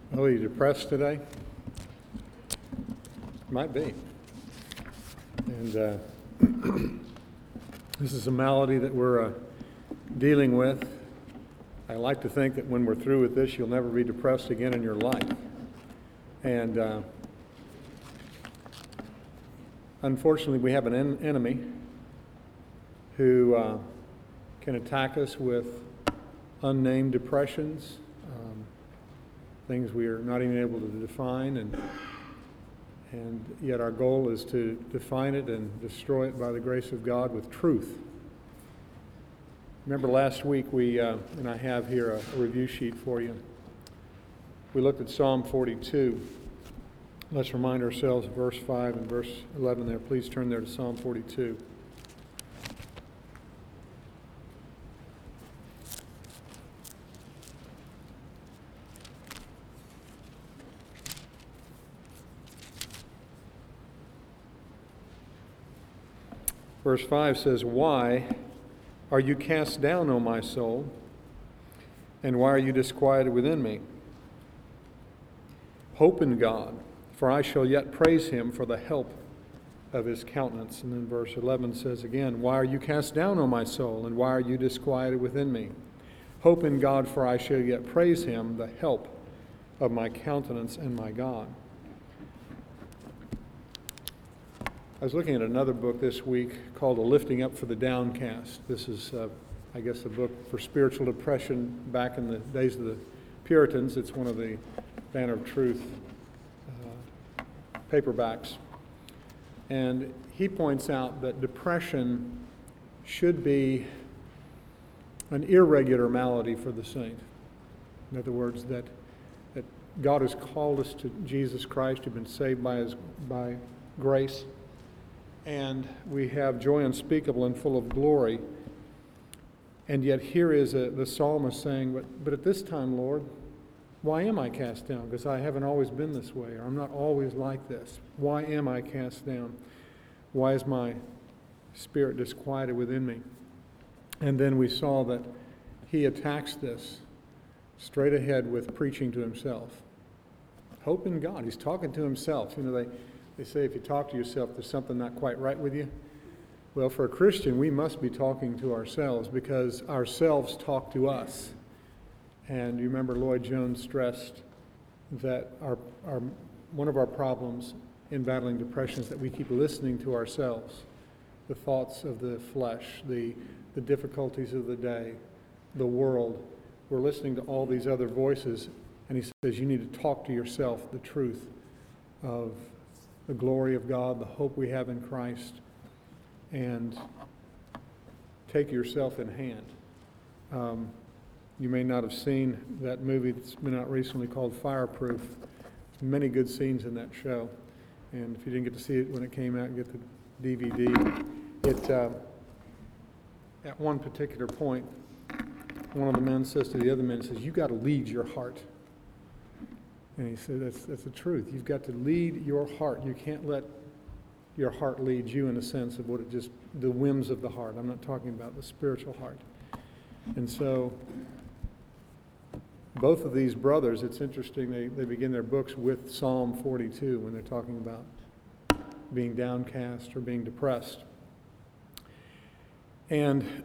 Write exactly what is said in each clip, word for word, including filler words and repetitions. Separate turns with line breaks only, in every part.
Oh, are you depressed today? Might be. And uh, this is a malady that we're uh, dealing with. I like to think that when we're through with this, you'll never be depressed again in your life. And uh, unfortunately, we have an en- enemy who uh, can attack us with unnamed depressions, um, things we are not even able to define, and and yet our goal is to define it and destroy it by the grace of God with truth. Remember last week we, uh, and I have here a, a review sheet for you, we looked at Psalm forty-two. Let's remind ourselves of verse five and verse eleven there. Please turn there to Psalm forty-two. Verse five says, "Why are you cast down, O my soul? And why are you disquieted within me? Hope in God, for I shall yet praise him for the help of his countenance." And then verse eleven says again, "Why are you cast down, O my soul? And why are you disquieted within me? Hope in God, for I shall yet praise him, the help of my countenance and my God." I was looking at another book this week called A Lifting Up for the Downcast. This is, uh, I guess, a book for spiritual depression back in the days of the Puritans. It's one of the Banner of Truth uh, paperbacks. And he points out that depression should be an irregular malady for the saint. In other words, that, that God has called us to Jesus Christ, who've been saved by his by grace, and we have joy unspeakable and full of glory. And yet here is a, the psalmist saying, but, but at this time, Lord, why am I cast down? Because I haven't always been this way, or I'm not always like this. Why am I cast down? Why is my spirit disquieted within me? And then we saw that he attacks this straight ahead with preaching to himself. Hope in God. He's talking to himself. You know, they... They say if you talk to yourself, there's something not quite right with you. Well, for a Christian, we must be talking to ourselves because ourselves talk to us. And you remember Lloyd Jones stressed that our, our one of our problems in battling depression is that we keep listening to ourselves, the thoughts of the flesh, the, the difficulties of the day, the world. We're listening to all these other voices, and he says you need to talk to yourself the truth of the glory of God, the hope we have in Christ, and take yourself in hand. Um, you may not have seen that movie that's been out recently called Fireproof. There's many good scenes in that show, and if you didn't get to see it when it came out, get the D V D. It uh, at one particular point, one of the men says to the other man, says, "You got to lead your heart." And he said, that's, that's the truth. You've got to lead your heart. You can't let your heart lead you in a sense of what it just, the whims of the heart. I'm not talking about the spiritual heart. And so, both of these brothers, it's interesting, they, they begin their books with Psalm forty-two when they're talking about being downcast or being depressed. And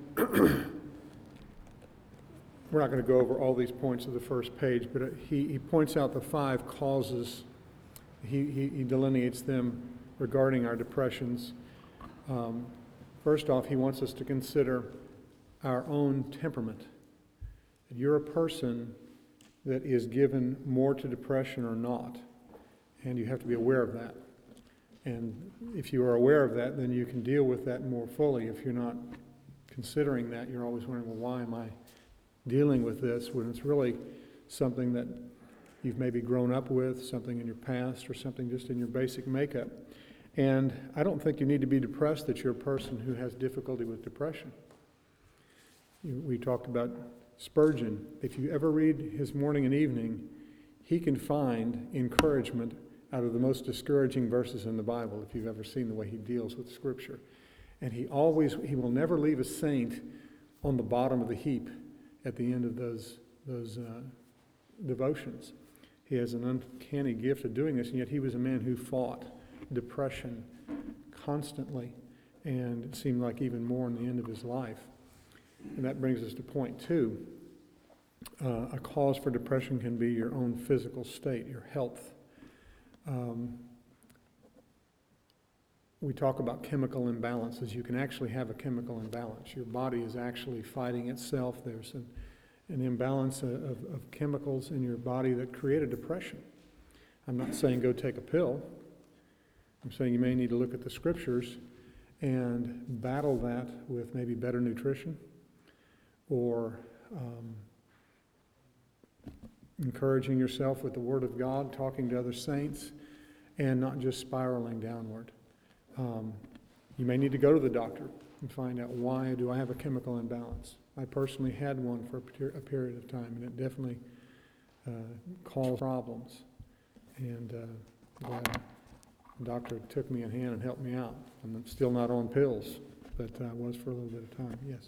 we're not going to go over all these points of the first page, but he, he points out the five causes. He, he, he delineates them regarding our depressions. Um, first off, he wants us to consider our own temperament. You're a person that is given more to depression or not, and you have to be aware of that. And if you are aware of that, then you can deal with that more fully. If you're not considering that, you're always wondering, well, why am I dealing with this, when it's really something that you've maybe grown up with, something in your past, or something just in your basic makeup. And I don't think you need to be depressed that you're a person who has difficulty with depression. You, we talked about Spurgeon. If you ever read his morning and evening, he can find encouragement out of the most discouraging verses in the Bible, if you've ever seen the way he deals with Scripture. And he always, he will never leave a saint on the bottom of the heap at the end of those those uh, devotions. He has an uncanny gift of doing this, and yet he was a man who fought depression constantly, and it seemed like even more in the end of his life. And that brings us to point two. Uh, a cause for depression can be your own physical state, your health. Um, we talk about chemical imbalances. You can actually have a chemical imbalance. Your body is actually fighting itself. There's an, an imbalance of, of chemicals in your body that create a depression. I'm not saying go take a pill. I'm saying you may need to look at the scriptures and battle that with maybe better nutrition, or um, encouraging yourself with the Word of God, talking to other saints, and not just spiraling downward. Um, you may need to go to the doctor and find out, why do I have a chemical imbalance? I personally had one for a, per- a period of time, and it definitely uh, caused problems. And uh, glad the doctor took me in hand and helped me out. I'm still not on pills, but I uh, was for a little bit of time. Yes.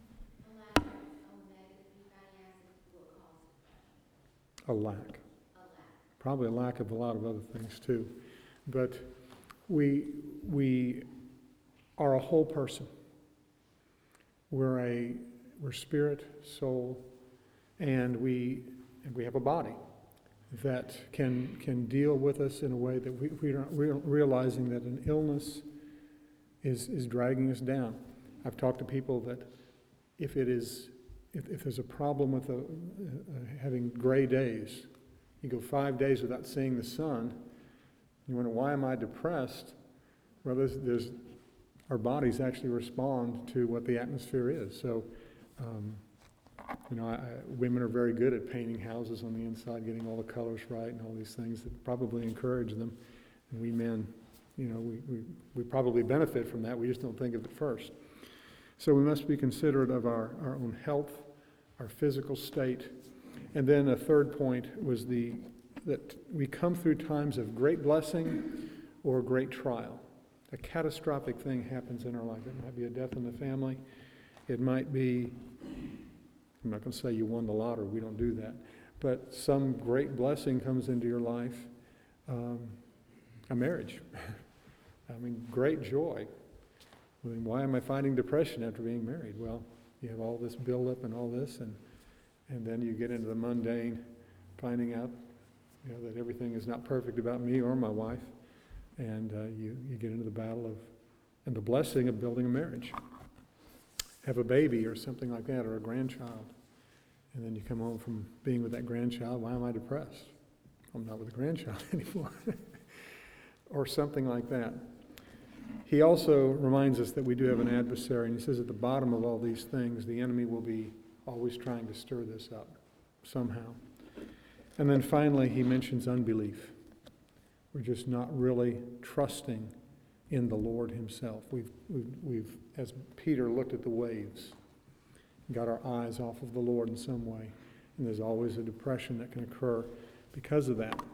A lack. A lack. Probably a lack of a lot of other things too. But we we are a whole person. We're a we're spirit, soul, and we and we have a body that can can deal with us in a way that we, we aren't re- realizing that an illness is is dragging us down. I've talked to people that if it is If, if there's a problem with a, uh, having gray days, you go five days without seeing the sun, you wonder, why am I depressed? Well, there's, there's our bodies actually respond to what the atmosphere is. So, um, you know, I, I, women are very good at painting houses on the inside, getting all the colors right and all these things that probably encourage them. And we men, you know, we, we, we probably benefit from that. We just don't think of it first. So we must be considerate of our, our own health, our physical state. And then a third point was the that we come through times of great blessing or great trial. A catastrophic thing happens in our life. It might be a death in the family. It might be, I'm not going to say you won the lottery, we don't do that, but some great blessing comes into your life. Um, a marriage. I mean, great joy. I mean, why am I finding depression after being married? Well, you have all this buildup and all this, and and then you get into the mundane, finding out, you know, that everything is not perfect about me or my wife, and uh, you you get into the battle of, and the blessing of building a marriage. Have a baby or something like that, or a grandchild, and then you come home from being with that grandchild. Why am I depressed? I'm not with the grandchild anymore, or something like that. He also reminds us that we do have an adversary, and he says at the bottom of all these things, the enemy will be always trying to stir this up somehow. And then finally, he mentions unbelief. We're just not really trusting in the Lord himself. We've, we've, we've, as Peter looked at the waves, got our eyes off of the Lord in some way, and there's always a depression that can occur because of that.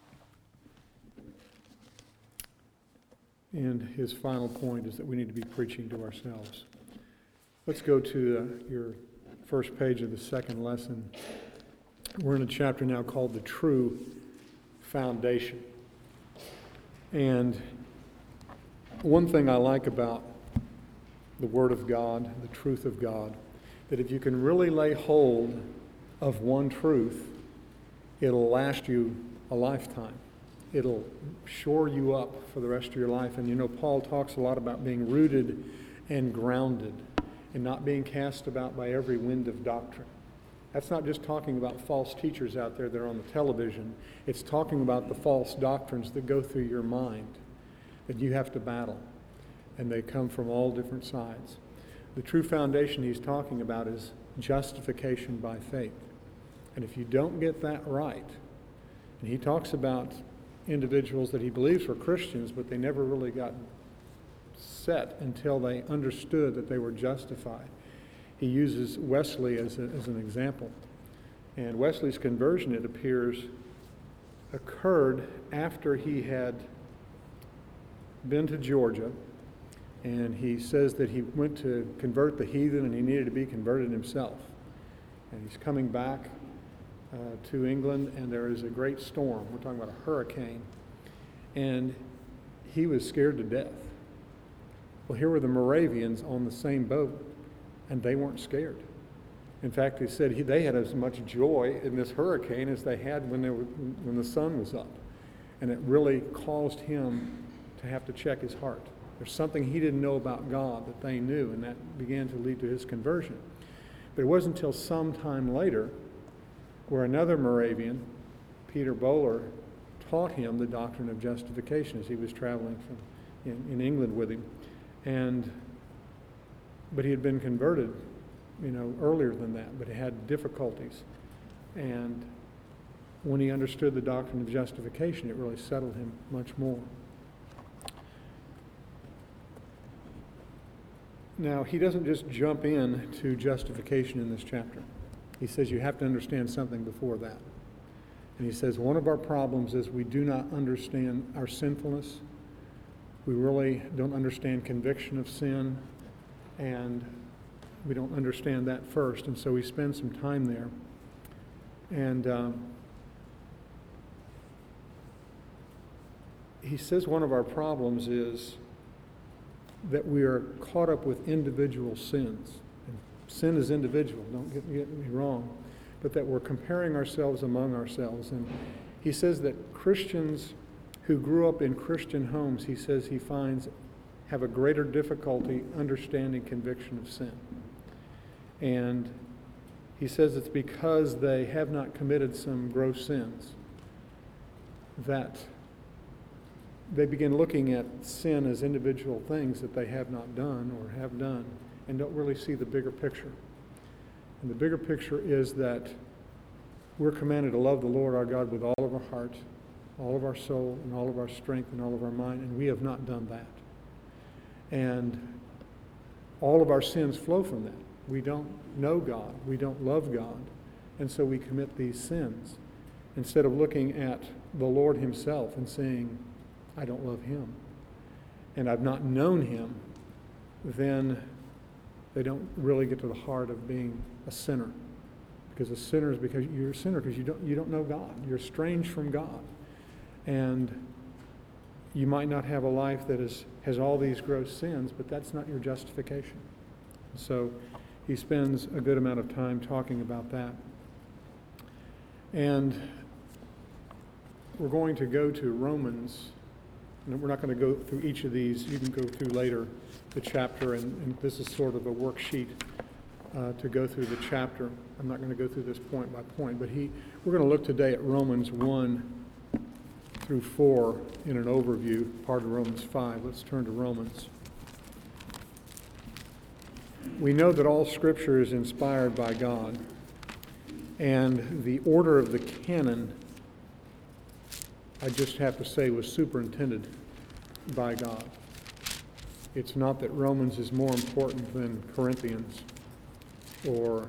And his final point is that we need to be preaching to ourselves. Let's go to uh, your first page of the second lesson. We're in a chapter now called The True Foundation. And one thing I like about the Word of God, the truth of God, that if you can really lay hold of one truth, it'll last you a lifetime. It'll shore you up for the rest of your life. And you know, Paul talks a lot about being rooted and grounded and not being cast about by every wind of doctrine. That's not just talking about false teachers out there that are on the television. It's talking about the false doctrines that go through your mind that you have to battle. And they come from all different sides. The true foundation he's talking about is justification by faith. And if you don't get that right, and he talks about individuals that he believes were Christians, but they never really got set until they understood that they were justified. He uses Wesley as, a, as an example. And Wesley's conversion, it appears, occurred after he had been to Georgia, and he says that he went to convert the heathen and he needed to be converted himself. And he's coming back uh, to England, and there is a great storm. We're talking about a hurricane. And he was scared to death. Well, here were the Moravians on the same boat, and they weren't scared. In fact, he said he, they had as much joy in this hurricane as they had when, they were, when the sun was up. And it really caused him to have to check his heart. There's something he didn't know about God that they knew, and that began to lead to his conversion. But it wasn't until some time later where another Moravian, Peter Böhler, taught him the doctrine of justification as he was traveling from, in, in England with him. And, but he had been converted, you know, earlier than that, but he had difficulties. And when he understood the doctrine of justification, it really settled him much more. Now, he doesn't just jump in to justification in this chapter. He says you have to understand something before that. And he says one of our problems is we do not understand our sinfulness. We really don't understand conviction of sin, and we don't understand that first. And so we spend some time there. And um, he says one of our problems is that we are caught up with individual sins. And sin is individual, don't get, get me wrong, but that we're comparing ourselves among ourselves. And he says that Christians who grew up in Christian homes, he says he finds have a greater difficulty understanding conviction of sin. And he says it's because they have not committed some gross sins that they begin looking at sin as individual things that they have not done or have done and don't really see the bigger picture. And the bigger picture is that we're commanded to love the Lord our God with all of our heart, all of our soul, and all of our strength, and all of our mind, and we have not done that. And all of our sins flow from that. We don't know God. We don't love God. And so we commit these sins instead of looking at the Lord himself and saying, I don't love him, and I've not known him, then they don't really get to the heart of being a sinner. Because a sinner is because you're a sinner because you don't you don't know God. You're estranged from God. And you might not have a life that is has all these gross sins, but that's not your justification. So he spends a good amount of time talking about that. And we're going to go to Romans. And we're not going to go through each of these. You can go through later the chapter, and, and this is sort of a worksheet uh, to go through the chapter. I'm not going to go through this point by point, but he. We're going to look today at Romans one through four in an overview, part of Romans five. Let's turn to Romans. We know that all Scripture is inspired by God, and the order of the canon, I just have to say, was superintended by God. It's not that Romans is more important than Corinthians or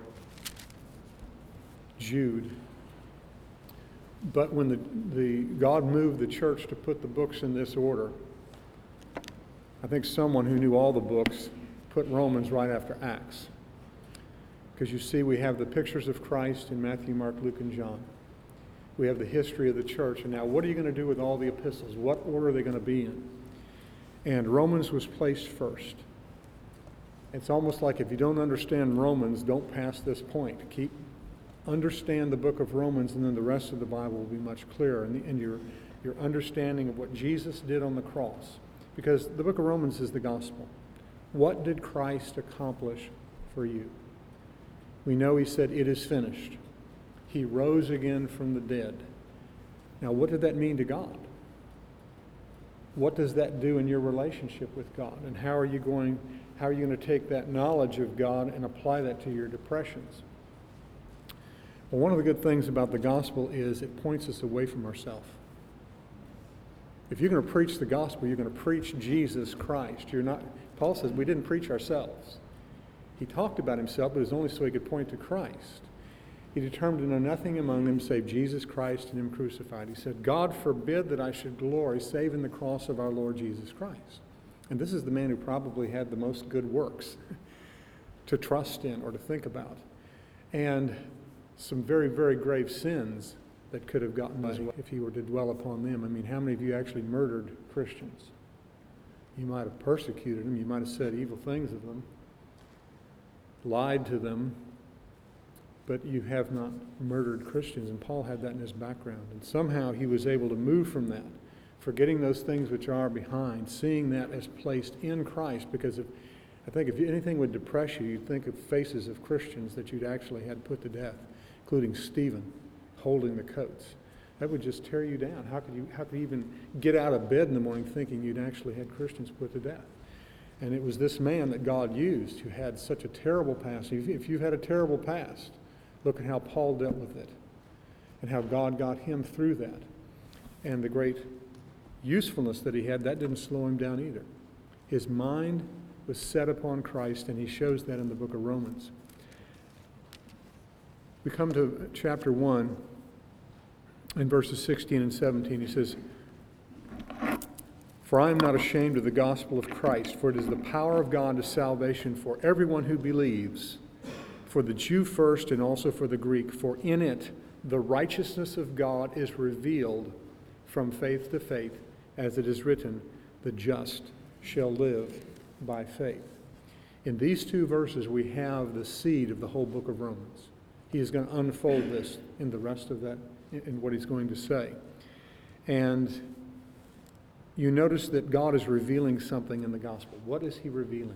Jude. But when the, the God moved the church to put the books in this order, I think someone who knew all the books put Romans right after Acts. Because you see, we have the pictures of Christ in Matthew, Mark, Luke, and John. We have the history of the church. And now what are you going to do with all the epistles? What order are they going to be in? And Romans was placed first. It's almost like if you don't understand Romans, don't pass this point. Keep understand the book of Romans, and then the rest of the Bible will be much clearer. And, the, and your, your understanding of what Jesus did on the cross. Because the book of Romans is the gospel. What did Christ accomplish for you? We know he said, it is finished. He rose again from the dead. Now, what did that mean to God? What does that do in your relationship with God? And how are you going, how are you going to take that knowledge of God and apply that to your depressions? Well, one of the good things about the gospel is it points us away from ourselves. If you're going to preach the gospel, you're going to preach Jesus Christ. You're not, Paul says we didn't preach ourselves. He talked about himself, but it was only so he could point to Christ. He determined to know nothing among them save Jesus Christ and him crucified. He said, God forbid that I should glory save in the cross of our Lord Jesus Christ. And this is the man who probably had the most good works to trust in or to think about. And some very, very grave sins that could have gotten by if he were to dwell upon them. I mean, how many of you actually murdered Christians? You might have persecuted them. You might have said evil things of them, lied to them, but you have not murdered Christians. And Paul had that in his background. And somehow he was able to move from that, forgetting those things which are behind, seeing that as placed in Christ. Because if, I think if anything would depress you, you'd think of faces of Christians that you'd actually had put to death, including Stephen holding the coats. That would just tear you down. How could you, how could you even get out of bed in the morning thinking you'd actually had Christians put to death? And it was this man that God used who had such a terrible past. If you've had a terrible past, look at how Paul dealt with it and how God got him through that. And the great usefulness that he had, that didn't slow him down either. His mind was set upon Christ, and he shows that in the book of Romans. We come to chapter one, in verses sixteen and seventeen. He says, "For I am not ashamed of the gospel of Christ, for it is the power of God to salvation for everyone who believes, for the Jew first and also for the Greek. For in it the righteousness of God is revealed from faith to faith, as it is written, the just shall live by faith." In these two verses we have the seed of the whole book of Romans. He is going to unfold this in the rest of that, in what he's going to say. And you notice that God is revealing something in the gospel. What is he revealing?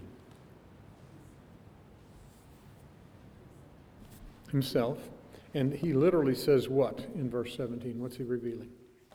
Himself. And he literally says what in verse seventeen? What's he revealing?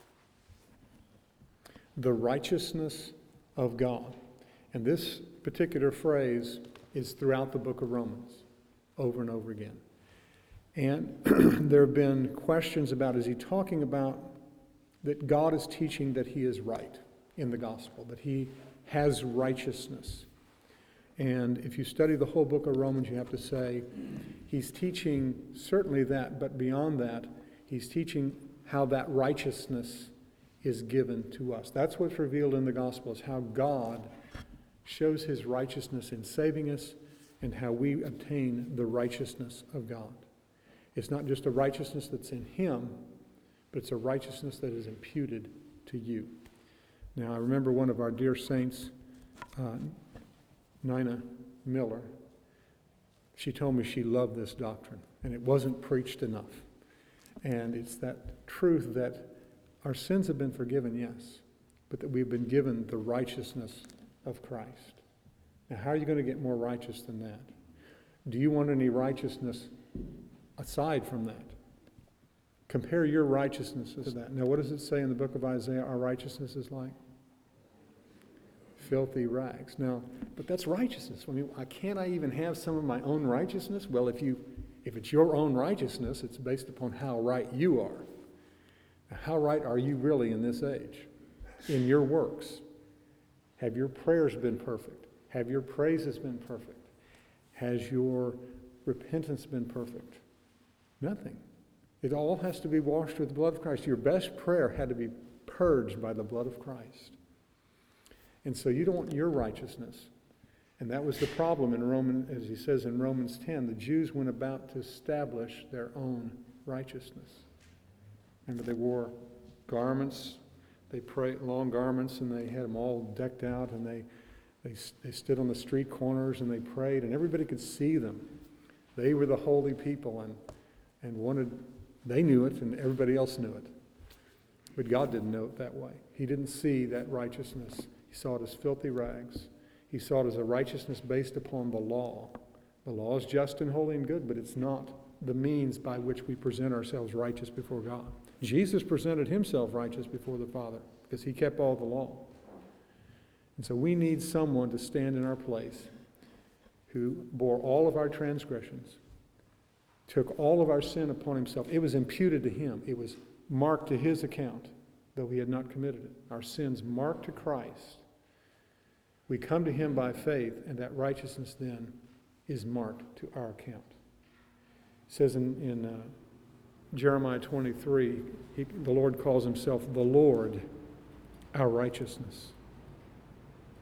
The righteousness of God. And this particular phrase is throughout the book of Romans, over and over again. And there have been questions about, is he talking about that God is teaching that he is right in the gospel, that he has righteousness? And if you study the whole book of Romans, you have to say, he's teaching certainly that, but beyond that, he's teaching how that righteousness is given to us. That's what's revealed in the gospel, is how God shows his righteousness in saving us and how we obtain the righteousness of God. It's not just a righteousness that's in him, but it's a righteousness that is imputed to you. Now, I remember one of our dear saints, uh, Nina Miller, she told me she loved this doctrine, and it wasn't preached enough. And it's that truth that our sins have been forgiven, yes, but that we've been given the righteousness of Christ. Now, how are you going to get more righteous than that? Do you want any righteousness aside from that? Compare your righteousness to that. Now, what does it say in the book of Isaiah our righteousness is like? Filthy rags. Now, but that's righteousness. I mean, can't I even have some of my own righteousness? Well, if you, if it's your own righteousness, it's based upon how right you are. Now, how right are you really in this age? In your works? Have your prayers been perfect? Have your praises been perfect? Has your repentance been perfect? Nothing. It all has to be washed with the blood of Christ. Your best prayer had to be purged by the blood of Christ. And so you don't want your righteousness. And that was the problem in Romans, as he says in Romans ten. The Jews went about to establish their own righteousness. Remember, they wore garments, they prayed long garments, and they had them all decked out, and they, they, they stood on the street corners and they prayed, and everybody could see them. They were the holy people, and, and wanted, they knew it, and everybody else knew it. But God didn't know it that way. He didn't see that righteousness. He saw it as filthy rags. He saw it as a righteousness based upon the law. The law is just and holy and good, but it's not the means by which we present ourselves righteous before God. Jesus presented himself righteous before the Father because he kept all the law. And so we need someone to stand in our place who bore all of our transgressions, took all of our sin upon himself. It was imputed to him. It was marked to his account, though he had not committed it. Our sins marked to Christ. We come to him by faith, and that righteousness then is marked to our account. It says in, in uh, Jeremiah twenty-three, he, the Lord calls himself the Lord, our righteousness.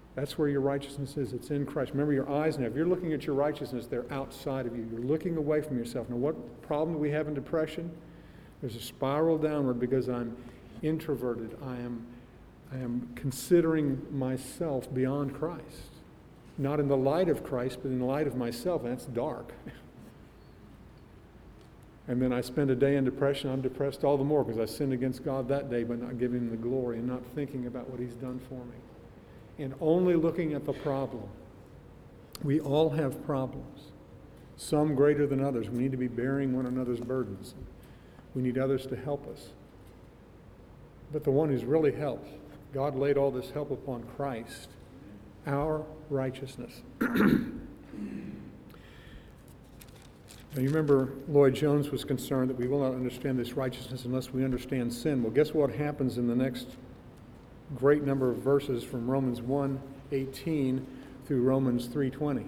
That's where your righteousness is. It's in Christ. Remember, your eyes now, if you're looking at your righteousness, they're outside of you. You're looking away from yourself. Now, what problem do we have in depression? There's a spiral downward because I'm introverted. I am, I am considering myself beyond Christ. Not in the light of Christ, but in the light of myself, and that's dark. And then I spend a day in depression. I'm depressed all the more because I sinned against God that day by not giving him the glory and not thinking about what he's done for me. And only looking at the problem. We all have problems, some greater than others. We need to be bearing one another's burdens. We need others to help us. But the one who's really helped, God laid all this help upon Christ, our righteousness. Now, you remember Lloyd Jones was concerned that we will not understand this righteousness unless we understand sin. Well, guess what happens in the next great number of verses from Romans one eighteen through Romans three twenty.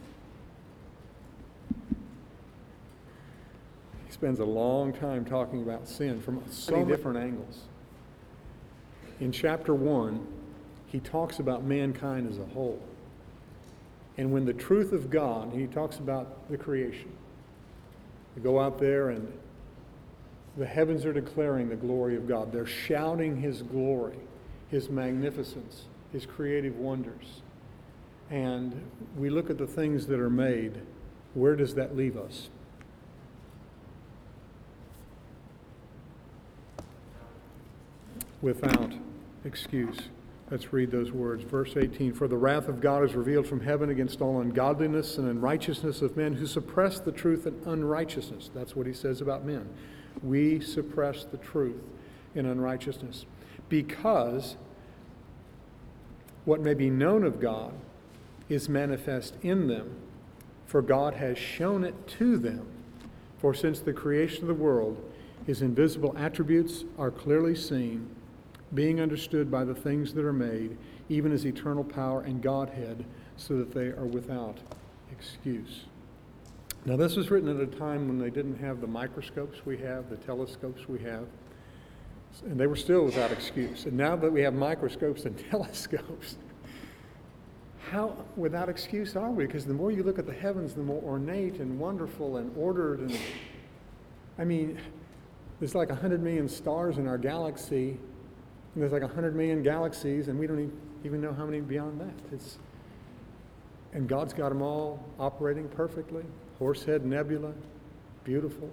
He spends a long time talking about sin from so many different angles. In chapter one, he talks about mankind as a whole. And when the truth of God, he talks about the creation. You go out there and the heavens are declaring the glory of God. They're shouting his glory, his magnificence, his creative wonders. And we look at the things that are made. Where does that leave us? Without excuse. Let's read those words. Verse eighteen, for the wrath of God is revealed from heaven against all ungodliness and unrighteousness of men who suppress the truth in unrighteousness. That's what he says about men. We suppress the truth in unrighteousness. Because what may be known of God is manifest in them, for God has shown it to them. For since the creation of the world, his invisible attributes are clearly seen, being understood by the things that are made, even his eternal power and Godhead, so that they are without excuse. Now, this was written at a time when they didn't have the microscopes we have, the telescopes we have, and they were still without excuse. And now that we have microscopes and telescopes, how without excuse are we? Because the more you look at the heavens, the more ornate and wonderful and ordered. And I mean, there's like a hundred million stars in our galaxy. And there's like a hundred million galaxies, and we don't even know how many beyond that. It's, and God's got them all operating perfectly. Horsehead Nebula, beautiful.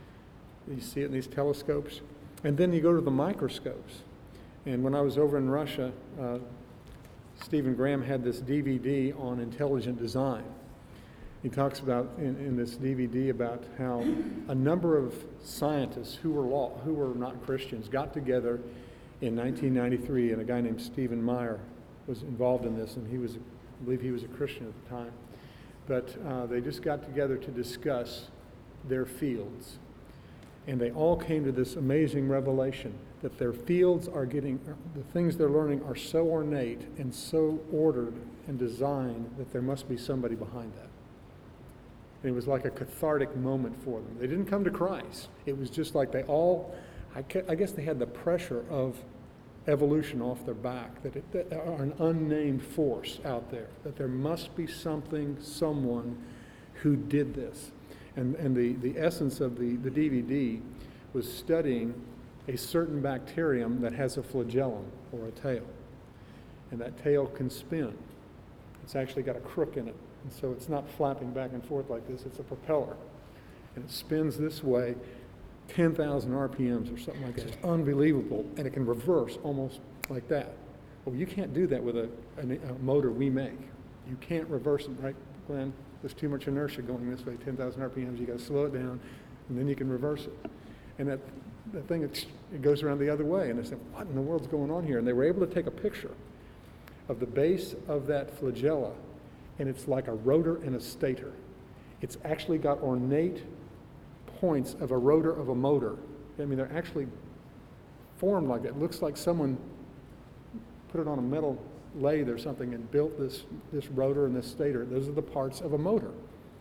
You see it in these telescopes. And then you go to the microscopes. And when I was over in Russia, uh, Stephen Graham had this D V D on intelligent design. He talks about in, in this D V D about how a number of scientists who were law, who were not Christians got together in nineteen ninety-three, and a guy named Stephen Meyer was involved in this, and he was, I believe he was a Christian at the time. But uh, they just got together to discuss their fields. And they all came to this amazing revelation that their fields are getting, the things they're learning are so ornate and so ordered and designed that there must be somebody behind that. And it was like a cathartic moment for them. They didn't come to Christ. It was just like they all, I guess they had the pressure of evolution off their back, that, it, that are an unnamed force out there, that there must be something, someone who did this. And, and the, the essence of the, the D V D was studying a certain bacterium that has a flagellum, or a tail. And that tail can spin. It's actually got a crook in it. And so it's not flapping back and forth like this, it's a propeller. And it spins this way, ten thousand R P Ms or something like that. It's unbelievable. And it can reverse almost like that. Well, you can't do that with a, a, a motor we make. You can't reverse it, right, Glenn? There's too much inertia going this way, ten thousand R P Ms. You got to slow it down, and then you can reverse it. And that, that thing, it, it goes around the other way. And I said, what in the world's going on here? And they were able to take a picture of the base of that flagella, and it's like a rotor and a stator. It's actually got ornate points of a rotor of a motor. I mean, they're actually formed like that. It looks like someone put it on a metal lathe or something and built this, this rotor and this stator. Those are the parts of a motor.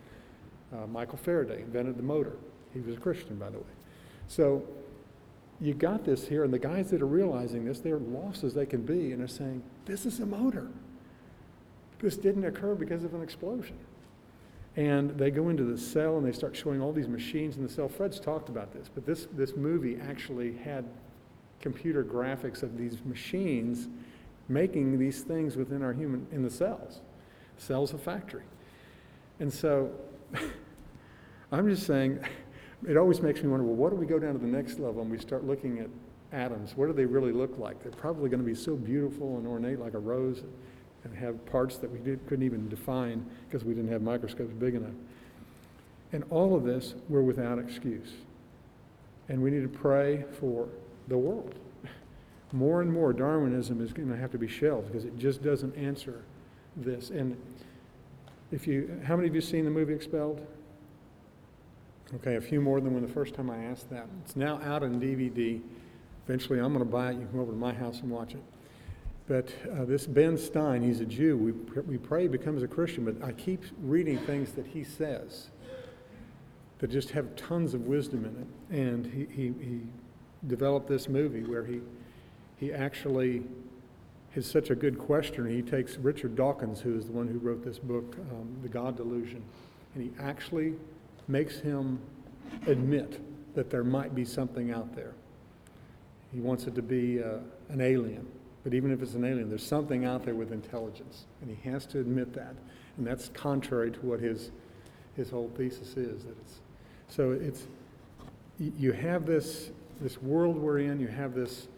Uh, Michael Faraday invented the motor. He was a Christian, by the way. So you got this here, and the guys that are realizing this, they're lost as they can be, and they're saying, this is a motor. This didn't occur because of an explosion. And they go into the cell and they start showing all these machines in the cell. Fred's talked about this, but this, this movie actually had computer graphics of these machines making these things within our human, in the cells. Cell's a factory. And so I'm just saying, it always makes me wonder, well, what do we go down to the next level and we start looking at atoms? What do they really look like? They're probably going to be so beautiful and ornate like a rose and have parts that we did, couldn't even define because we didn't have microscopes big enough. And all of this, we're without excuse. And we need to pray for the world. More and more, Darwinism is going to have to be shelved because it just doesn't answer this. And if you, how many of you seen the movie Expelled? Okay, a few more than when the first time I asked that. It's now out on D V D. Eventually, I'm going to buy it. You can come over to my house and watch it. But uh, this Ben Stein, he's a Jew. We, we pray he becomes a Christian, but I keep reading things that he says that just have tons of wisdom in it. And he, he, he developed this movie where he he actually is such a good questioner. He takes Richard Dawkins, who is the one who wrote this book, um, The God Delusion, and he actually makes him admit that there might be something out there. He wants it to be uh, an alien. But even if it's an alien, there's something out there with intelligence. And he has to admit that. And that's contrary to what his his whole thesis is. That it's so it's you have this this world we're in, you have this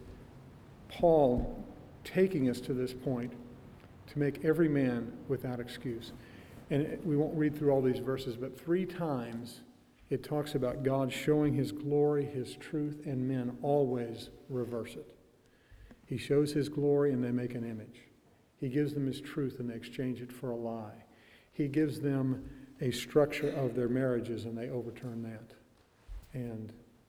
Paul taking us to this point to make every man without excuse. And we won't read through all these verses, but three times it talks about God showing his glory, his truth, and men always reverse it. He shows his glory and they make an image. He gives them his truth and they exchange it for a lie. He gives them a structure of their marriages and they overturn that and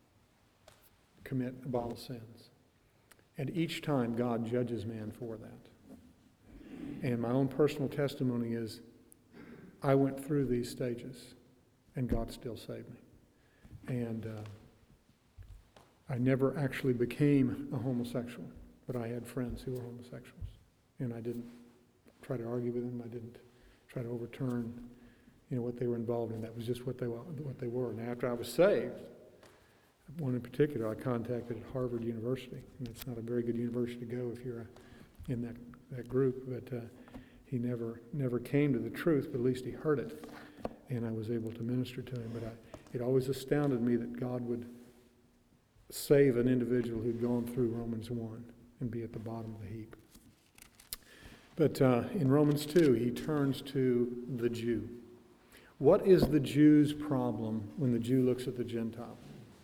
commit abominable sins. And each time God judges man for that. And my own personal testimony is I went through these stages and God still saved me. And uh, I never actually became a homosexual. But I had friends who were homosexuals, and I didn't try to argue with them. I didn't try to overturn, you know, what they were involved in. That was just what they what they were. And after I was saved, one in particular, I contacted at Harvard University, and it's not a very good university to go if you're a, in that that group. But uh, he never never came to the truth, but at least he heard it, and I was able to minister to him. But I, it always astounded me that God would save an individual who'd gone through Romans one. And be at the bottom of the heap. But uh, in Romans two, he turns to the Jew. What is the Jew's problem when the Jew looks at the Gentile?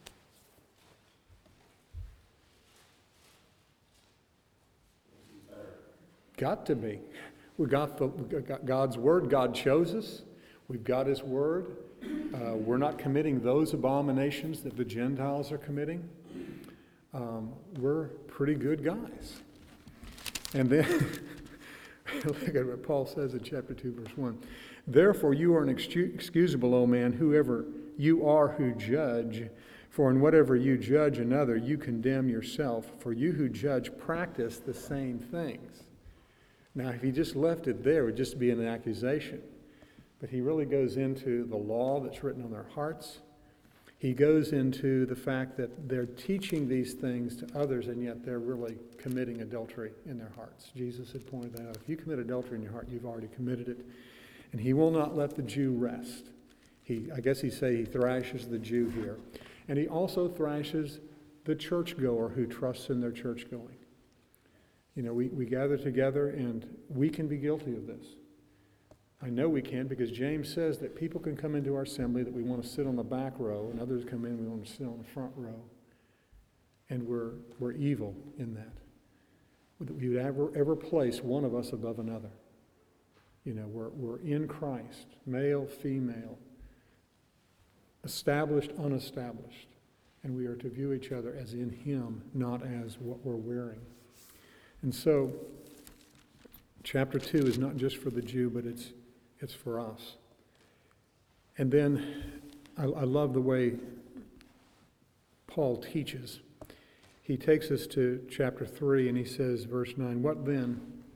Got to be. We got, the, we got God's word. God chose us. We've got his word. Uh, we're not committing those abominations that the Gentiles are committing. Um, we're pretty good guys. And then, look at what Paul says in chapter two, verse one. Therefore you are an excusable, O man, whoever you are who judge. For in whatever you judge another, you condemn yourself. For you who judge practice the same things. Now, if he just left it there, it would just be an accusation. But he really goes into the law that's written on their hearts. He goes into the fact that they're teaching these things to others, and yet they're really committing adultery in their hearts. Jesus had pointed that out. If you commit adultery in your heart, you've already committed it. And he will not let the Jew rest. He, I guess he'd say he thrashes the Jew here. And he also thrashes the churchgoer who trusts in their church going. You know, we, we gather together, and we can be guilty of this. I know we can because James says that people can come into our assembly that we want to sit on the back row, and others come in and we want to sit on the front row. And we're we're evil in that. That we would ever, ever place one of us above another. You know, we're we're in Christ, male, female, established, unestablished. And we are to view each other as in him, not as what we're wearing. And so, chapter two is not just for the Jew, but it's It's for us. And then I, I love the way Paul teaches. He takes us to chapter three and he says, verse nine, what then?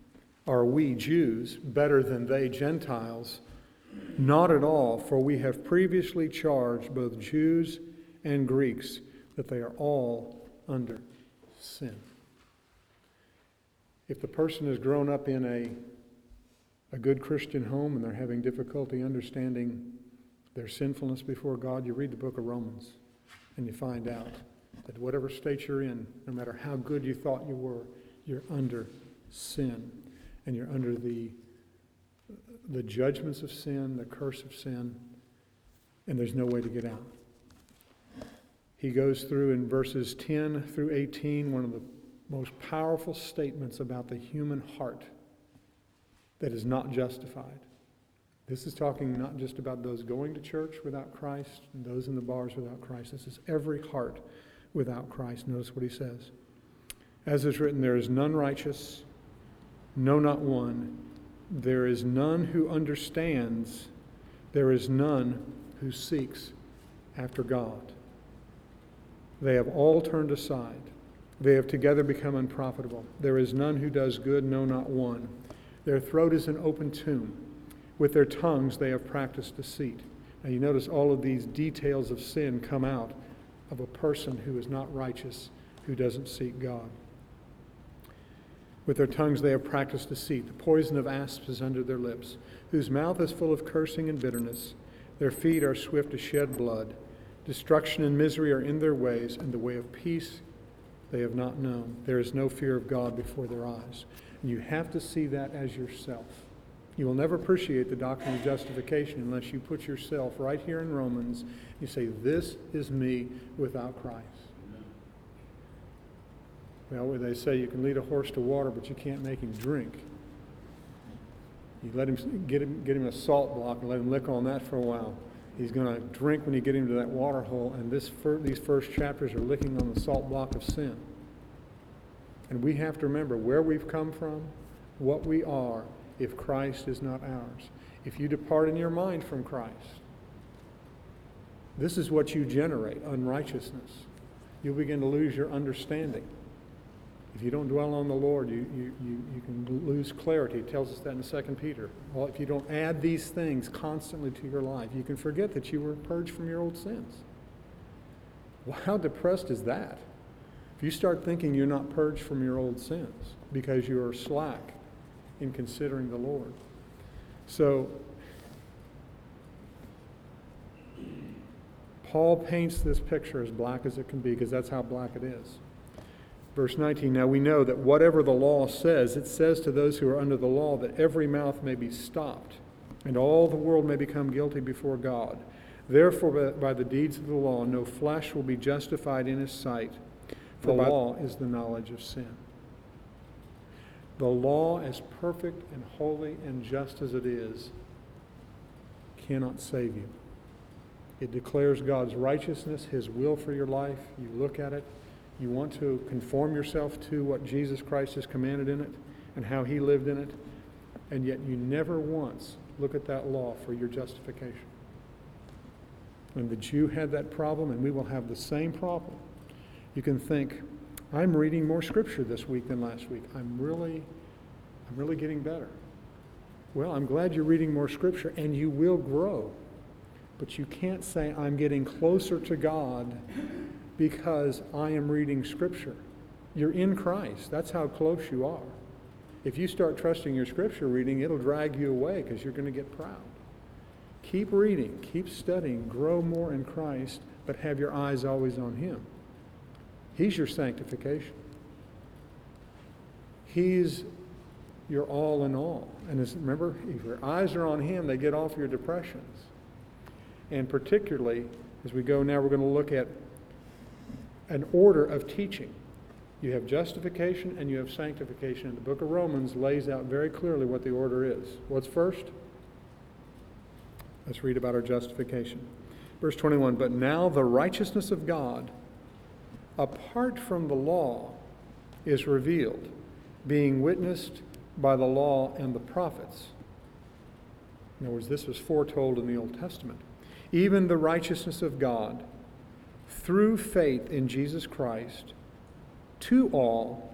Are we Jews better than they Gentiles? Not at all, for we have previously charged both Jews and Greeks that they are all under sin. If the person has grown up in a, a good Christian home and they're having difficulty understanding their sinfulness before God, you read the book of Romans and you find out that whatever state you're in, no matter how good you thought you were, you're under sin. And you're under the, the judgments of sin, the curse of sin, and there's no way to get out. He goes through in verses ten through eighteen, one of the most powerful statements about the human heart that is not justified. This is talking not just about those going to church without Christ and those in the bars without Christ. This is every heart without Christ. Notice what he says. As is written, there is none righteous, no, not one. There is none who understands. There is none who seeks after God. They have all turned aside. They have together become unprofitable. There is none who does good, no, not one. Their throat is an open tomb. With their tongues they have practiced deceit. Now you notice all of these details of sin come out of a person who is not righteous, who doesn't seek God. With their tongues they have practiced deceit. The poison of asps is under their lips, whose mouth is full of cursing and bitterness. Their feet are swift to shed blood. Destruction and misery are in their ways, and the way of peace they have not known. There is no fear of God before their eyes. And you have to see that as yourself. You will never appreciate the doctrine of justification unless you put yourself right here in Romans. You say, this is me without Christ. Well, where they say you can lead a horse to water, but you can't make him drink. You let him get him get him a salt block and let him lick on that for a while. He's going to drink when you get him to that water hole, and this fir- these first chapters are licking on the salt block of sin. And we have to remember where we've come from, what we are, if Christ is not ours. If you depart in your mind from Christ, this is what you generate, unrighteousness. You'll begin to lose your understanding. If you don't dwell on the Lord, you, you, you, you can lose clarity. It tells us that in Second Peter. Well, if you don't add these things constantly to your life, you can forget that you were purged from your old sins. Well, how depressed is that? If you start thinking you're not purged from your old sins because you are slack in considering the Lord. So, Paul paints this picture as black as it can be, because that's how black it is. Verse nineteen, now we know that whatever the law says, it says to those who are under the law that every mouth may be stopped, and all the world may become guilty before God. Therefore, by the deeds of the law, no flesh will be justified in his sight, for the law is the knowledge of sin. The law, as perfect and holy and just as it is, cannot save you. It declares God's righteousness, his will for your life. You look at it. You want to conform yourself to what Jesus Christ has commanded in it and how he lived in it, and yet you never once look at that law for your justification. When the Jew had that problem, and we will have the same problem, you can think, I'm reading more scripture this week than last week. I'm really, I'm really getting better. Well, I'm glad you're reading more scripture, and you will grow. But you can't say, I'm getting closer to God because I am reading scripture. You're in Christ. That's how close you are. If you start trusting your scripture reading, it'll drag you away because you're going to get proud. Keep reading, keep studying, grow more in Christ, but have your eyes always on him. He's your sanctification. He's your all in all. And as, remember, if your eyes are on him, they get off your depressions. And particularly, as we go now, we're going to look at an order of teaching. You have justification and you have sanctification. And the book of Romans lays out very clearly what the order is. What's first? Let's read about our justification. Verse twenty-one, but now the righteousness of God, apart from the law, is revealed, being witnessed by the law and the prophets. In other words, this was foretold in the Old Testament. Even the righteousness of God, through faith in Jesus Christ, to all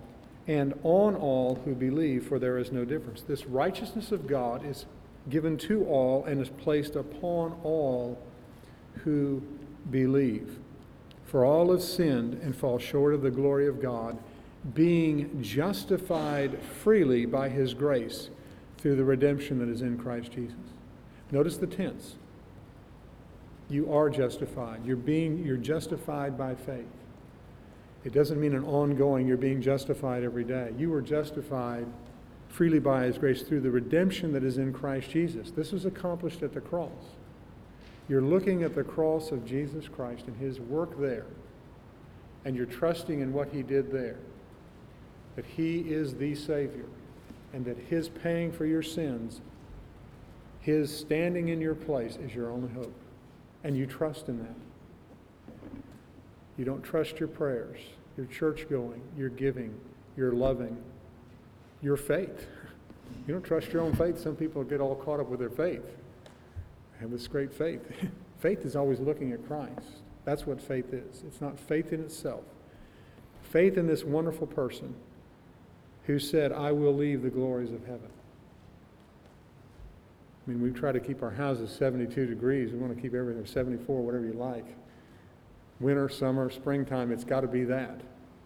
and on all who believe, for there is no difference. This righteousness of God is given to all and is placed upon all who believe. For all have sinned and fall short of the glory of God, being justified freely by his grace through the redemption that is in Christ Jesus. Notice the tense. You are justified. You're being you're justified by faith. It doesn't mean an ongoing, you're being justified every day. You were justified freely by his grace through the redemption that is in Christ Jesus. This was accomplished at the cross. You're looking at the cross of Jesus Christ and his work there, and you're trusting in what he did there, that he is the Savior, and that his paying for your sins, his standing in your place is your only hope. And you trust in that. You don't trust your prayers, your church going, your giving, your loving, your faith. You don't trust your own faith. Some people get all caught up with their faith. Have this great faith. Faith is always looking at Christ. That's what faith is. It's not faith in itself. Faith in this wonderful person who said, I will leave the glories of heaven. I mean, we try to keep our houses seventy-two degrees. We want to keep everything seventy-four, whatever you like. Winter, summer, springtime, it's got to be that.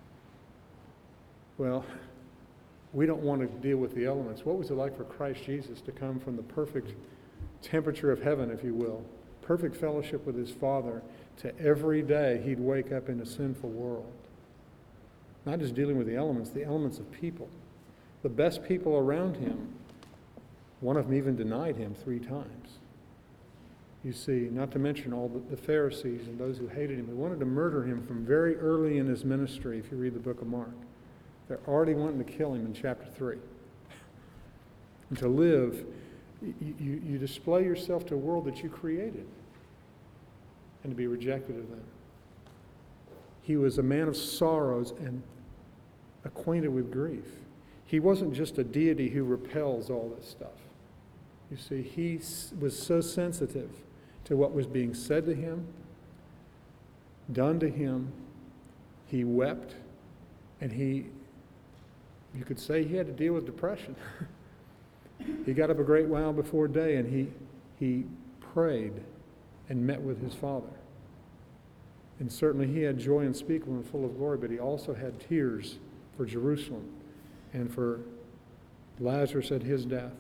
Well, we don't want to deal with the elements. What was it like for Christ Jesus to come from the perfect temperature of heaven, if you will, perfect fellowship with his Father, to every day he'd wake up in a sinful world? Not just dealing with the elements, the elements of people. The best people around him, one of them even denied him three times. You see, not to mention all the, the Pharisees and those who hated him. They wanted to murder him from very early in his ministry, if you read the book of Mark. They're already wanting to kill him in chapter three. And to live, you, you, you display yourself to a world that you created, and to be rejected of them. He was a man of sorrows and acquainted with grief. He wasn't just a deity who repels all this stuff. You see, he was so sensitive to what was being said to him, done to him. He wept, and he, you could say he had to deal with depression. He got up a great while before day, and he, he prayed and met with his Father. And certainly he had joy unspeakable and full of glory, but he also had tears for Jerusalem and for Lazarus at his death.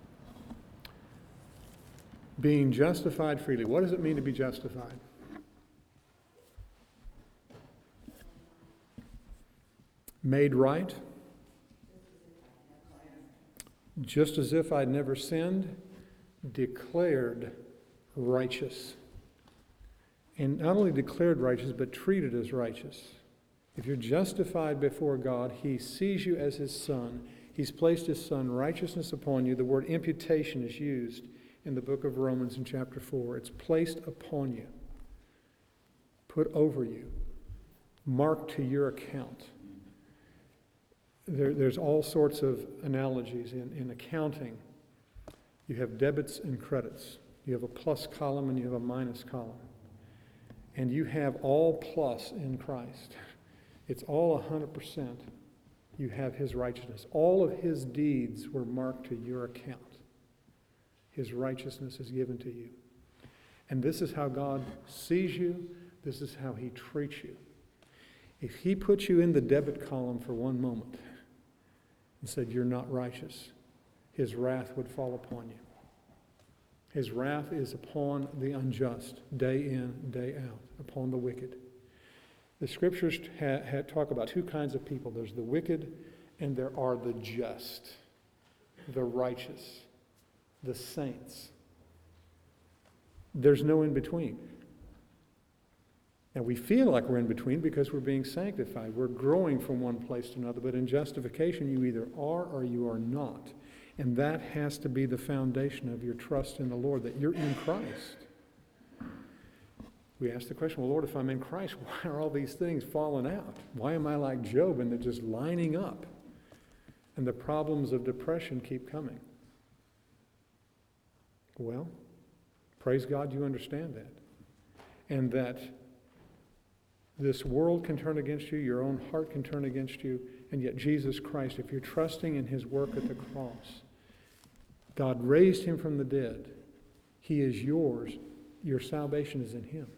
Being justified freely. What does it mean to be justified? Made right. Just as if I'd never sinned. Declared righteous. And not only declared righteous, but treated as righteous. If you're justified before God, he sees you as his son. He's placed his son righteousness upon you. The word imputation is used in the book of Romans in chapter four. It's placed upon you, put over you, marked to your account. There, there's all sorts of analogies in, in accounting. You have debits and credits. You have a plus column and you have a minus column. And you have all plus in Christ. It's all one hundred percent. You have his righteousness. All of his deeds were marked to your account. His righteousness is given to you. And this is how God sees you. This is how he treats you. If he put you in the debit column for one moment and said, you're not righteous, his wrath would fall upon you. His wrath is upon the unjust, day in, day out, upon the wicked. The scriptures ha- ha- talk about two kinds of people. There's the wicked and there are the just, the righteous, the saints. There's no in between. Now we feel like we're in between because we're being sanctified. We're growing from one place to another, but in justification you either are or you are not. And that has to be the foundation of your trust in the Lord, that you're in Christ. We ask the question, well, Lord, if I'm in Christ, why are all these things falling out? Why am I like Job and they're just lining up? And the problems of depression keep coming. Well, praise God you understand that. And that This world can turn against you, your own heart can turn against you, and yet Jesus Christ, if you're trusting in his work at the cross, God raised him from the dead. He is yours. Your salvation is in him.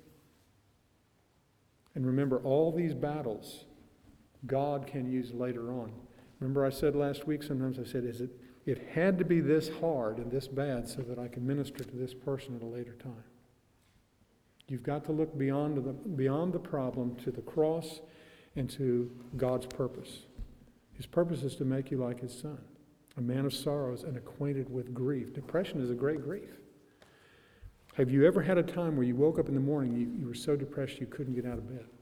And remember, all these battles God can use later on. Remember I said last week, sometimes I said, is it, it had to be this hard and this bad so that I can minister to this person at a later time. You've got to look beyond the, beyond the problem to the cross and to God's purpose. His purpose is to make you like his son, a man of sorrows and acquainted with grief. Depression is a great grief. Have you ever had a time where you woke up in the morning, you, you were so depressed you couldn't get out of bed?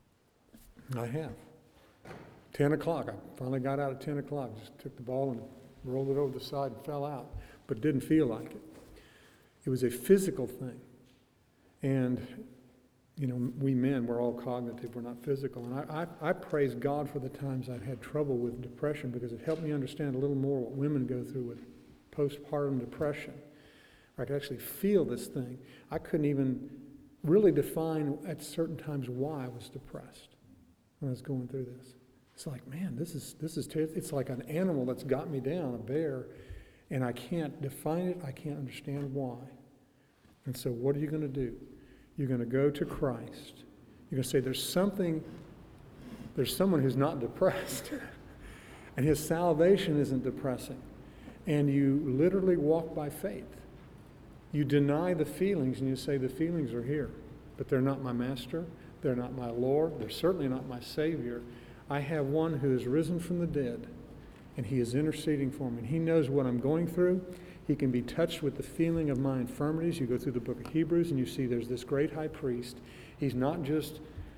I have. ten o'clock, I finally got out at ten o'clock, just took the ball and rolled it over the side and fell out, but didn't feel like it. It was a physical thing. And, you know, we men, we're all cognitive, we're not physical. And I, I, I praise God for the times I've had trouble with depression because it helped me understand a little more what women go through with postpartum depression. I could actually feel this thing. I couldn't even really define at certain times why I was depressed when I was going through this. It's like, man, this is this is ter- it's like an animal that's got me down, a bear, and I can't define it, I can't understand why. And so what are you going to do? You're going to go to Christ. You're going to say, there's something, there's someone who's not depressed, and his salvation isn't depressing. And you literally walk by faith. You deny the feelings and you say, the feelings are here, but they're not my master, they're not my Lord, they're certainly not my Savior. I have one who has risen from the dead, and he is interceding for me. And he knows what I'm going through. He can be touched with the feeling of my infirmities. You go through the book of Hebrews and you see there's this great high priest. He's not just,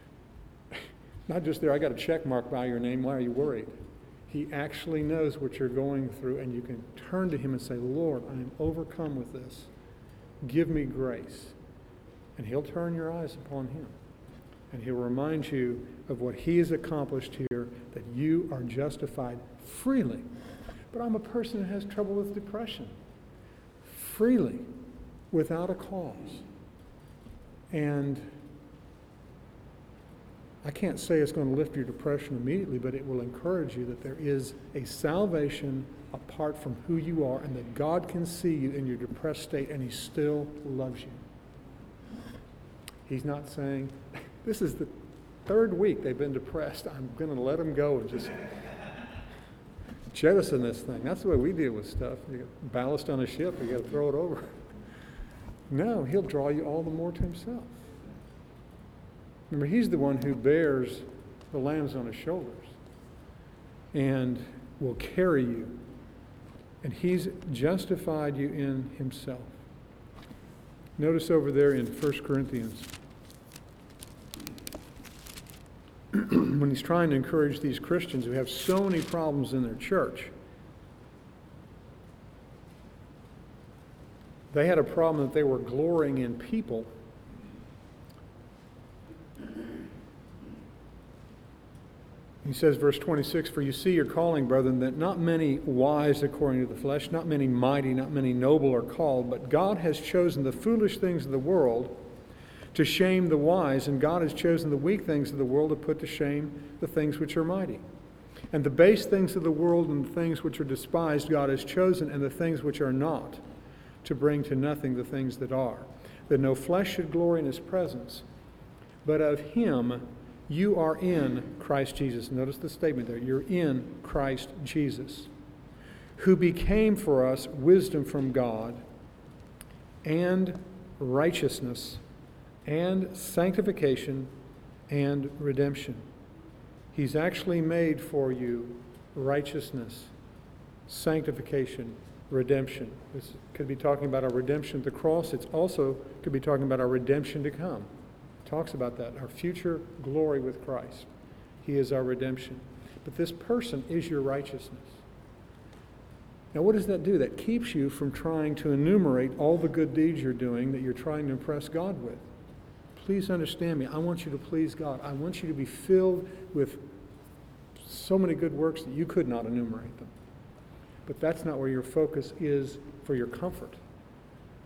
not just there, I got a check mark by your name, why are you worried? He actually knows what you're going through, and you can turn to him and say, Lord, I am overcome with this. Give me grace. And he'll turn your eyes upon him. And he'll remind you of what he has accomplished here, that you are justified freely. But I'm a person who has trouble with depression. Freely, without a cause. And I can't say it's going to lift your depression immediately, but it will encourage you that there is a salvation apart from who you are, and that God can see you in your depressed state, and he still loves you. He's not saying, this is the third week they've been depressed, I'm going to let them go and just jettison this thing. That's the way we deal with stuff. You got ballast on a ship, you got to throw it over. No, he'll draw you all the more to himself. Remember, he's the one who bears the lambs on his shoulders and will carry you. And he's justified you in himself. Notice over there in First Corinthians, when he's trying to encourage these Christians who have so many problems in their church. They had a problem that they were glorying in people. He says, verse twenty-six, for you see your calling, brethren, that not many wise according to the flesh, not many mighty, not many noble are called, but God has chosen the foolish things of the world to shame the wise, and God has chosen the weak things of the world to put to shame the things which are mighty. And the base things of the world and the things which are despised God has chosen, and the things which are not, to bring to nothing the things that are, that no flesh should glory in his presence. But of him you are in Christ Jesus. Notice the statement there. You're in Christ Jesus, who became for us wisdom from God and righteousness and sanctification and redemption. He's actually made for you righteousness, sanctification, redemption. This could be talking about our redemption at the cross. It's also could be talking about our redemption to come. It talks about that, our future glory with Christ. He is our redemption. But this person is your righteousness. Now, what does that do? That keeps you from trying to enumerate all the good deeds you're doing that you're trying to impress God with. Please understand me. I want you to please God. I want you to be filled with so many good works that you could not enumerate them. But that's not where your focus is for your comfort.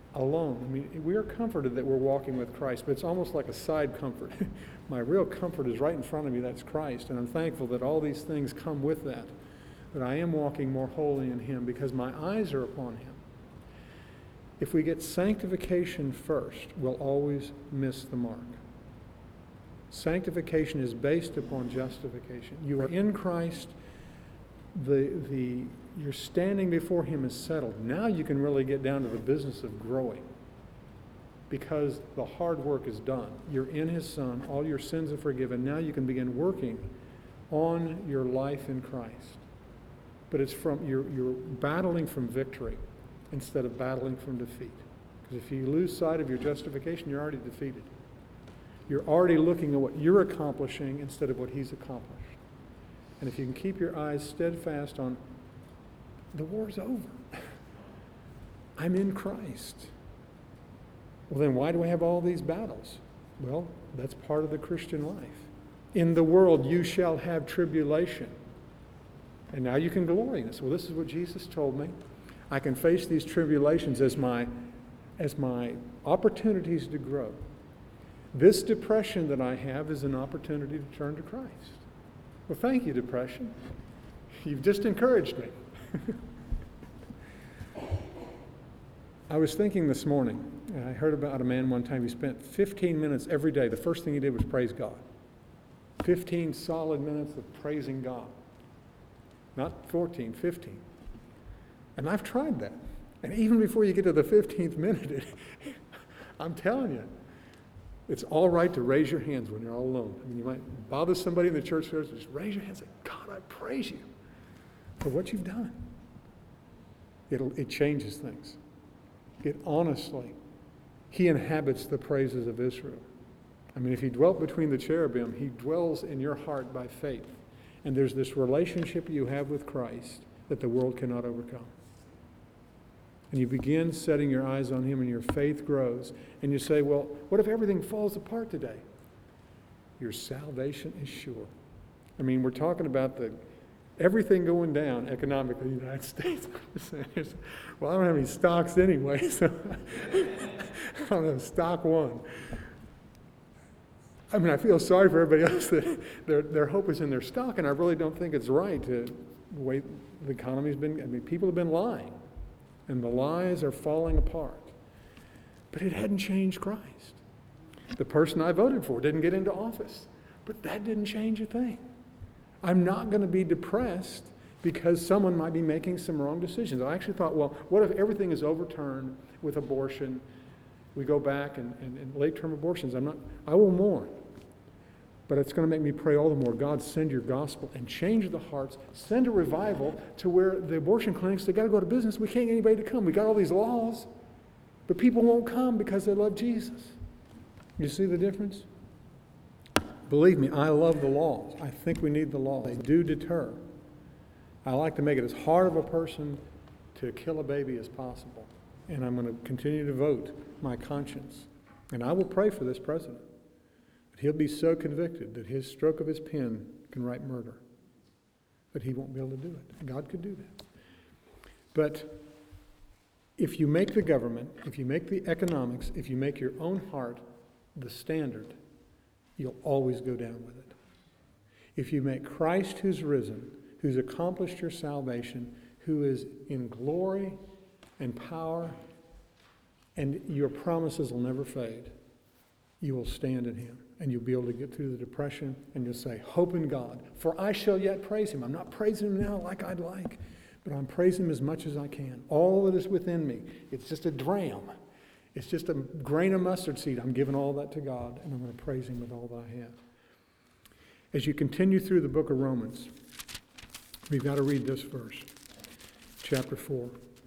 alone. I mean, we are comforted that we're walking with Christ, but it's almost like a side comfort. My real comfort is right in front of me, that's Christ, and I'm thankful that all these things come with that, that I am walking more wholly in Him because my eyes are upon Him. If we get sanctification first, we'll always miss the mark. Sanctification is based upon justification. You are in Christ, the, the, you're standing before Him is settled. Now you can really get down to the business of growing because the hard work is done. You're in His Son, all your sins are forgiven. Now you can begin working on your life in Christ. But it's from, you're, you're battling from victory instead of battling from defeat. Because if you lose sight of your justification, you're already defeated. You're already looking at what you're accomplishing instead of what He's accomplished. And if you can keep your eyes steadfast on, the war's over. I'm in Christ. Well, then why do I have all these battles? Well, that's part of the Christian life. In the world you shall have tribulation. And now you can glory in this. Well, this is what Jesus told me. I can face these tribulations as my, as my opportunities to grow. This depression that I have is an opportunity to turn to Christ. Well, thank you, depression. You've just encouraged me. I was thinking this morning, I heard about a man one time, he spent fifteen minutes every day. The first thing he did was praise God. fifteen solid minutes of praising God. Not fourteen, fifteen. And I've tried that. And even before you get to the fifteenth minute, it, I'm telling you, it's all right to raise your hands when you're all alone. I mean, you might bother somebody in the church service, just raise your hands and say, God, I praise you for what you've done. It'll, it changes things. It honestly, He inhabits the praises of Israel. I mean, if He dwelt between the cherubim, He dwells in your heart by faith. And there's this relationship you have with Christ that the world cannot overcome. And you begin setting your eyes on Him and your faith grows. And you say, well, what if everything falls apart today? Your salvation is sure. I mean, we're talking about the everything going down economically in the United States. Well, I don't have any stocks anyway, so I don't have stock one. I mean, I feel sorry for everybody else that their, their hope is in their stock, and I really don't think it's right to the way the economy's been. I mean, people have been lying. And the lies are falling apart. But it hadn't changed Christ. The person I voted for didn't get into office. But that didn't change a thing. I'm not going to be depressed because someone might be making some wrong decisions. I actually thought, well, what if everything is overturned with abortion? We go back and, and, and late-term abortions. I'm not, I will mourn. But it's going to make me pray all the more, God, send your gospel and change the hearts. Send a revival to where the abortion clinics, they got to go to business. We can't get anybody to come. We got all these laws, but people won't come because they love Jesus. You see the difference? Believe me, I love the laws. I think we need the laws. They do deter. I like to make it as hard of a person to kill a baby as possible. And I'm going to continue to vote my conscience. And I will pray for this president. He'll be so convicted that his stroke of his pen can write murder, that he won't be able to do it. God could do that. But if you make the government, if you make the economics, if you make your own heart the standard, you'll always go down with it. If you make Christ who's risen, who's accomplished your salvation, who is in glory and power, and your promises will never fade, you will stand in Him. And you'll be able to get through the depression, and you'll say, hope in God, for I shall yet praise Him. I'm not praising Him now like I'd like, but I'm praising Him as much as I can. All that is within me, it's just a dram. It's just a grain of mustard seed. I'm giving all that to God, and I'm going to praise Him with all that I have. As you continue through the book of Romans, we've got to read this verse, chapter four.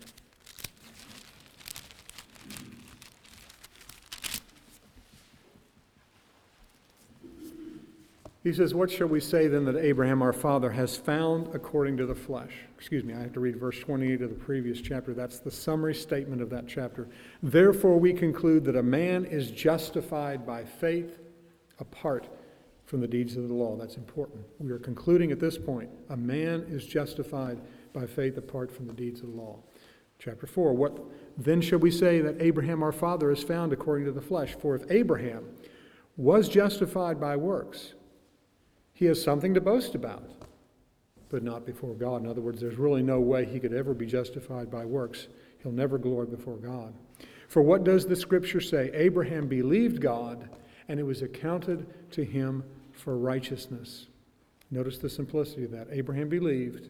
He says, what shall we say then that Abraham our father has found according to the flesh? Excuse me, I have to read verse twenty-eight of the previous chapter. That's the summary statement of that chapter. Therefore we conclude that a man is justified by faith apart from the deeds of the law. That's important. We are concluding at this point, a man is justified by faith apart from the deeds of the law. Chapter four, what then shall we say that Abraham our father is found according to the flesh? For if Abraham was justified by works, he has something to boast about, but not before God. In other words, there's really no way he could ever be justified by works. He'll never glory before God. For what does the Scripture say? Abraham believed God, and it was accounted to him for righteousness. Notice the simplicity of that. Abraham believed.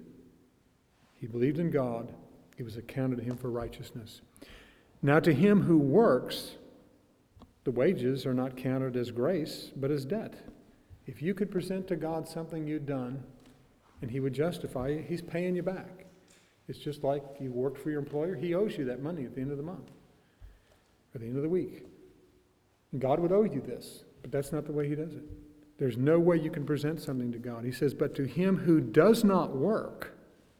He believed in God. It was accounted to him for righteousness. Now to him who works, the wages are not counted as grace, but as debt. If you could present to God something you'd done, and he would justify you, he's paying you back. It's just like you worked for your employer. He owes you that money at the end of the month, or the end of the week. And God would owe you this, but that's not the way he does it. There's no way you can present something to God. He says, but to him who does not work,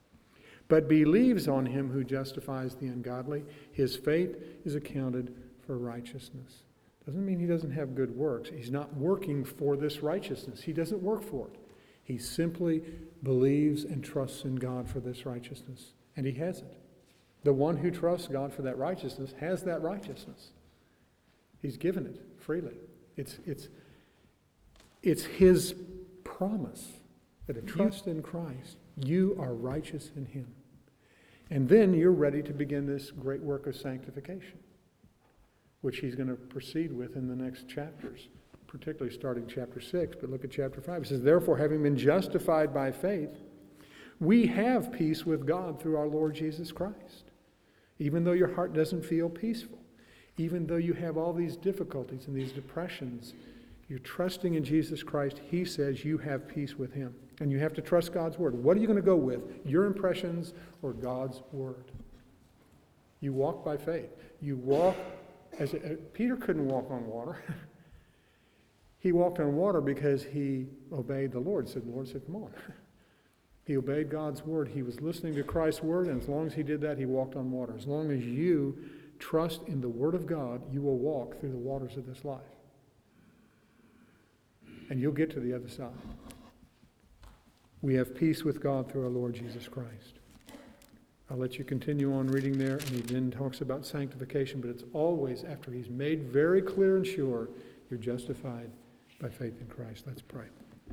but believes on him who justifies the ungodly, his faith is accounted for righteousness. Doesn't mean he doesn't have good works. He's not working for this righteousness. He doesn't work for it. He simply believes and trusts in God for this righteousness. And he has it. The one who trusts God for that righteousness has that righteousness. He's given it freely. It's, it's, it's his promise that if you trust in Christ, you are righteous in him. And then you're ready to begin this great work of sanctification, which he's going to proceed with in the next chapters, particularly starting chapter six. But look at chapter five. It says, therefore, having been justified by faith, we have peace with God through our Lord Jesus Christ. Even though your heart doesn't feel peaceful, even though you have all these difficulties and these depressions, you're trusting in Jesus Christ. He says you have peace with him. And you have to trust God's word. What are you going to go with? Your impressions or God's word? You walk by faith. You walk as a, Peter couldn't walk on water. He walked on water because he obeyed the Lord. Said, the Lord said, come on. He obeyed God's word. He was listening to Christ's word, and as long as he did that, he walked on water. As long as you trust in the word of God, you will walk through the waters of this life. And you'll get to the other side. We have peace with God through our Lord Jesus Christ. I'll let you continue on reading there, and he then talks about sanctification, but it's always after he's made very clear and sure you're justified by faith in Christ. Let's pray.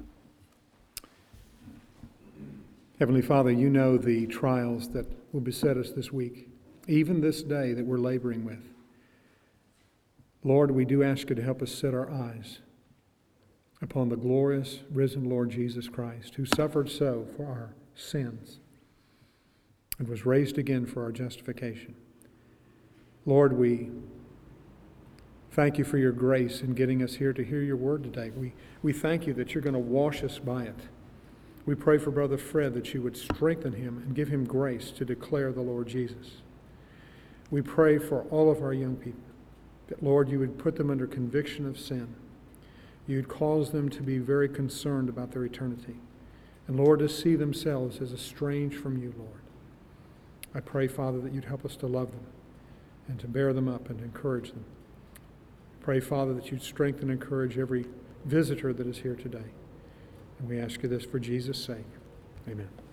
Heavenly Father, you know the trials that will beset us this week, even this day that we're laboring with. Lord, we do ask you to help us set our eyes upon the glorious, risen Lord Jesus Christ, who suffered so for our sins and was raised again for our justification. Lord, we thank you for your grace in getting us here to hear your word today. We, we thank you that you're going to wash us by it. We pray for Brother Fred that you would strengthen him and give him grace to declare the Lord Jesus. We pray for all of our young people that, Lord, you would put them under conviction of sin. You'd cause them to be very concerned about their eternity. And, Lord, to see themselves as estranged from you, Lord. I pray, Father, that you'd help us to love them and to bear them up and to encourage them. Pray, Father, that you'd strengthen and encourage every visitor that is here today. And we ask you this for Jesus' sake. Amen.